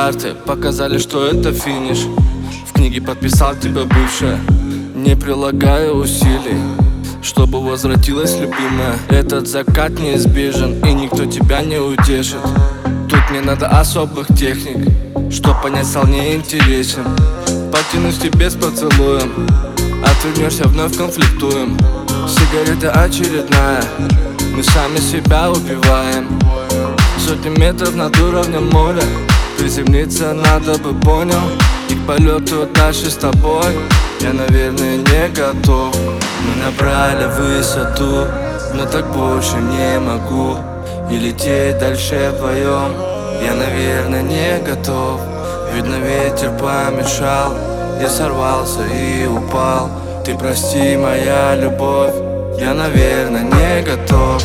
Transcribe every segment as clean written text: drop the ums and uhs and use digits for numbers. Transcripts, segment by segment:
карты показали, что это финиш. В книге подписал тебя бывшая. Не прилагаю усилий, чтобы возвратилась любимая. Этот закат неизбежен, и никто тебя не утешит. Тут не надо особых техник, чтоб понять, стал неинтересен. Потянусь к тебе с поцелуем, отвернешься, вновь конфликтуем. Сигарета очередная, мы сами себя убиваем. Сотни метров над уровнем моря, приземлиться надо бы, понял. И к полету дальше с тобой я, наверное, не готов. Мы набрали высоту, но так больше не могу. И лететь дальше вдвоем я, наверное, не готов. Видно, ветер помешал, я сорвался и упал. Ты прости, моя любовь, я, наверное, не готов.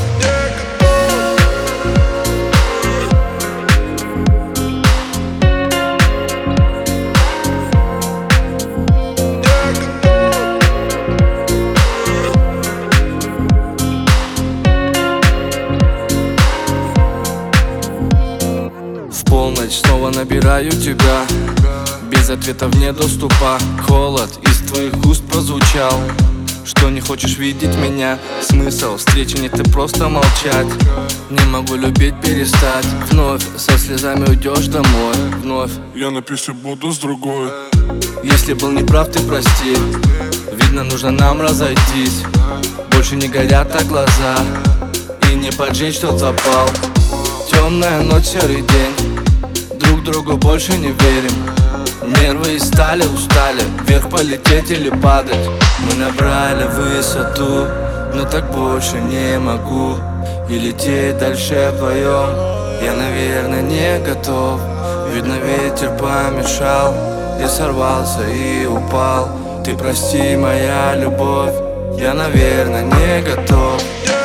В полночь снова набираю тебя, без ответов нет доступа. Холод из твоих уст прозвучал, что не хочешь видеть меня. Смысл встречи нет, ты просто молчать. Не могу любить, перестать. Вновь со слезами уйдешь домой. Вновь я напишу, буду с другой. Если был неправ, ты прости. Видно, нужно нам разойтись. Больше не горят так глаза, и не поджечь тот запал. Темная ночь, серый день, друг другу больше не верим. Нервы из стали, устали, вверх полететь или падать. Мы набрали высоту, но так больше не могу. И лететь дальше вдвоем я, наверное, не готов. Видно, ветер помешал, я сорвался и упал. Ты прости, моя любовь, я, наверное, не готов.